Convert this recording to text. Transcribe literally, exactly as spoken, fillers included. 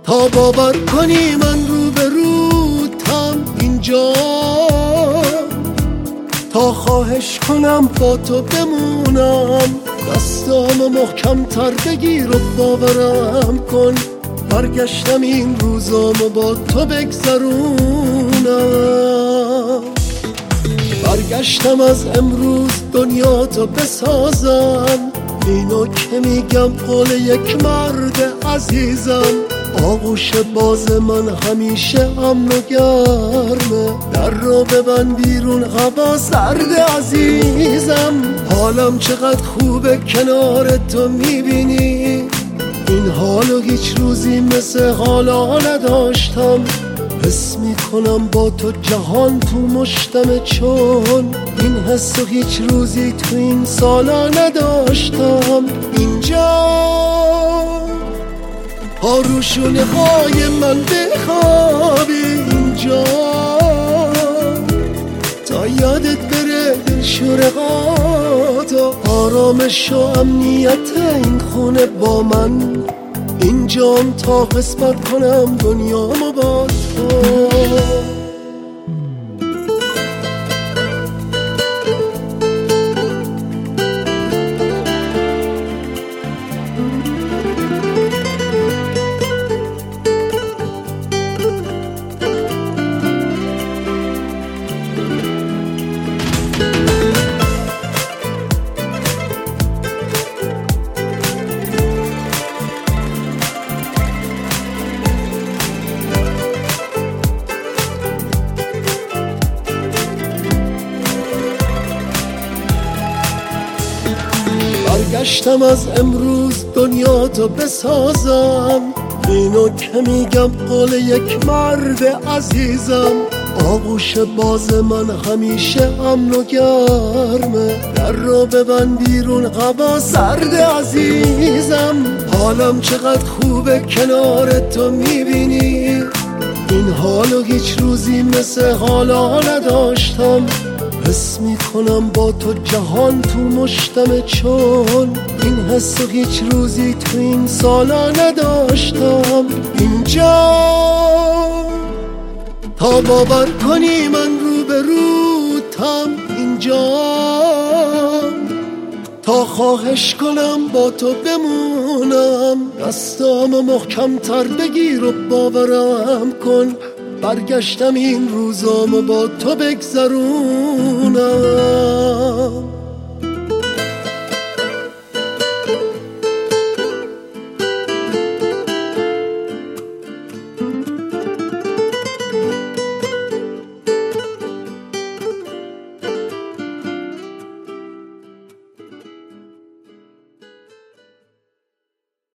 تا باور کنی من رو به روتم اینجا، تا خواهش کنم با تو بمونم، دستامو محکم تر بگیر و باورم کن، برگشتم این روزامو با تو بگذرونم. برگشتم از امروز دنیا تو بسازم، اینو که میگم قول یک مرد عزیزم. آغوش باز من همیشه امن و گرمه، در رو ببند بیرون هوا سرد عزیزم. حالم چقدر خوبه کنار تو میبینی، این حالو هیچ روزی مثل حالا نداشتم. حس میکنم با تو جهان تو مشتمه، چون این حسو هیچ روزی تو این سالا نداشتم. اینجا ها روشونه های من بخوابی، اینجا تا یادت بره شورقات و آرامش و امنیت این خونه با من. اینجام تا قسمت کنم دنیامو با تو. برگشتم از امروز دنیا تو بسازم، اینو که میگم قول یک مرد عزیزم. آغوش باز من همیشه امن و گرمه، در رو ببند بیرون هوا سرد عزیزم. حالم چقدر خوبه کنار تو میبینی، این حالو هیچ روزی مثل حالا نداشتم. حس میکنم با تو جهان تو مشتمه، چون این حسو هیچ روزی تو این سالا نداشتم. اینجا تا باور کنی من رو به روتم اینجا، تا خواهش کنم با تو بمونم، دستامو محکم تر بگیر و باورم کن، برگشتم این روزامو با تو بگذرونم.